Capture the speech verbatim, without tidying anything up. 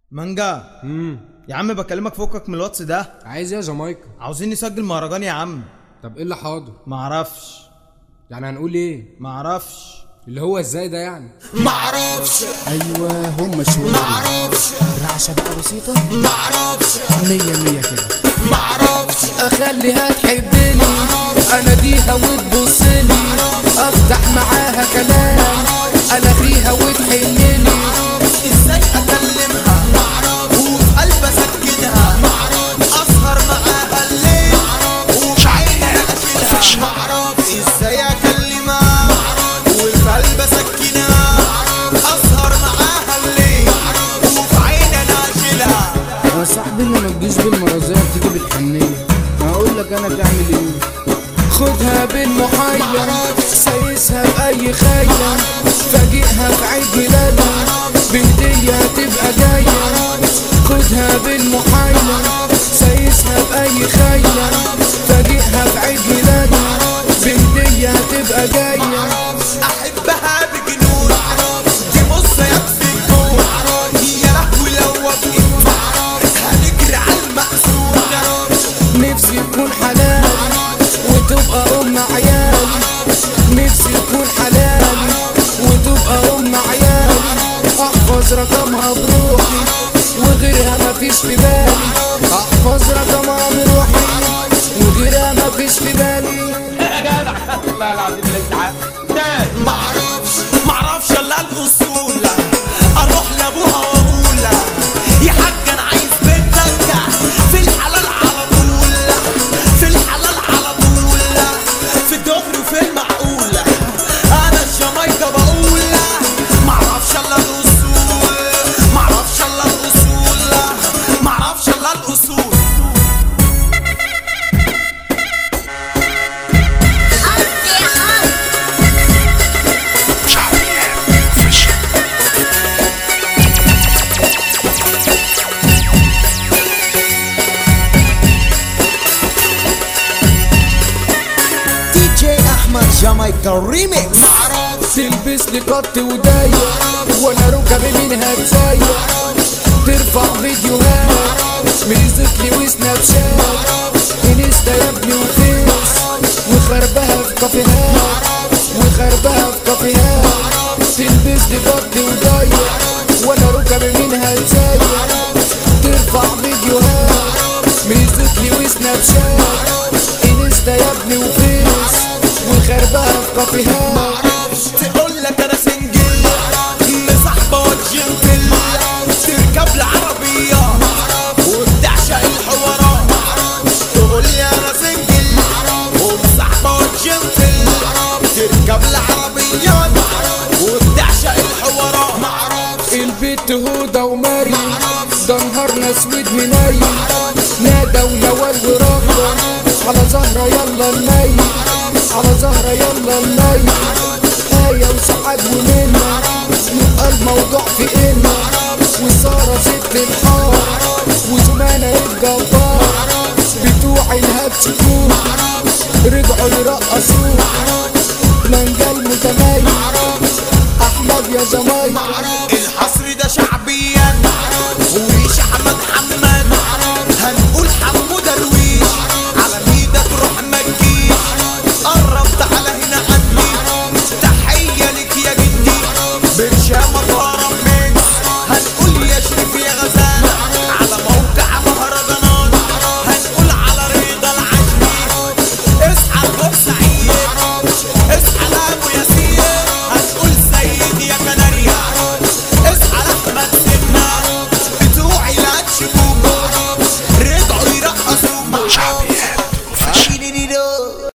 مانجا. امم يا عم بكلمك فوقك من الواتس ده. عايز ايه يا جامايكا؟ عاوزين نسجل مهرجان يا عم. طب ايه اللي حاضر؟ معرفش. يعني هنقول ايه؟ معرفش. اللي هو ازاي ده يعني؟ معرفش. ايوه هم شوية معرفش. رعشة بقى بسيطة معرفش. مية مية كده. معرفش. اخليها تحبني اناديها وتبصلي افتح معاها كلام الغيها وتحنلي ازاي اكلمها؟ معرفش. وفي قلبي اسكنها. معرفش. اسهر معاها الليل وفي عيني اشيلها. معرفش. ازاي اكلمها؟ معرفش. وفي قلبي اسكنها. اسهر معاها الليل وفي عيني انا اشيلها. يا صاحبي اللي ما تجيش بالمرازية بتيجي بالحنية. هقول لك انا تعمل ايه. خدها بالمحير سايسها بأي خير فاجئها في عيد ميلادها بهدية تبقى جاية. خدها بالمحير سايسها بأي خير فاجئها في عيد ميلادها بهدية تبقى جاية. احبها بجنون دي مصة يكفي الجون. يا لهوي لو وافقت هنجري على المقصود. نفسي تكون حلال وتبقى ام عيالي. نفسي تكون حلالي وتبقى ام عيالي. احفظ رقمها بروحي وغيرها مفيش في بالي. احفظ رقمها بروحي وغيرها مفيش في بالي. والله العظيم الازعاج معرفش. معرفش الا الاصول. اروح لابوها واقول يا حاج انا عايز بنتك في الحلال على طول. في الحلال على طول. في الدغري وفي المعقول. انا الجامايكا بقول معرفش الا الاصول. معرفش الا الاصول. معرفش الا الاصول. جامايكا ريميكس. تلبس لي قط وضيق وانا ركبي منها تسيق. ترفع فيديوهات ميوزك لي وسناب شات انستا يا ابني وفيس وخربها في كافيهات وخربها في كافيهات. تلبس لي قط وضيق وانا ركبي منها تسيق. ترفع فيديوهات ميوزك لي وسناب شات انستا يا ابني وفيس وخربها في كافيهات. معرفش. تقولك انا سنجل مصاحبة وجنتل تركب العربية وبتعشق الحوارات. تقولي انا سنجل ومصاحبة وجنتل تركب العربيات وبتعشق الحوارات. معرفش. البت هدى ومريم ده نهارنا اسود منيل. نادى ونوال ورغدة على زهرة يلا نميل. على زهرة يلا نميل. آية وسعاد ومنى يبقى الموضوع في إنا. وسارة ست الحار وزمانة الجبار بتوع الهبش كور.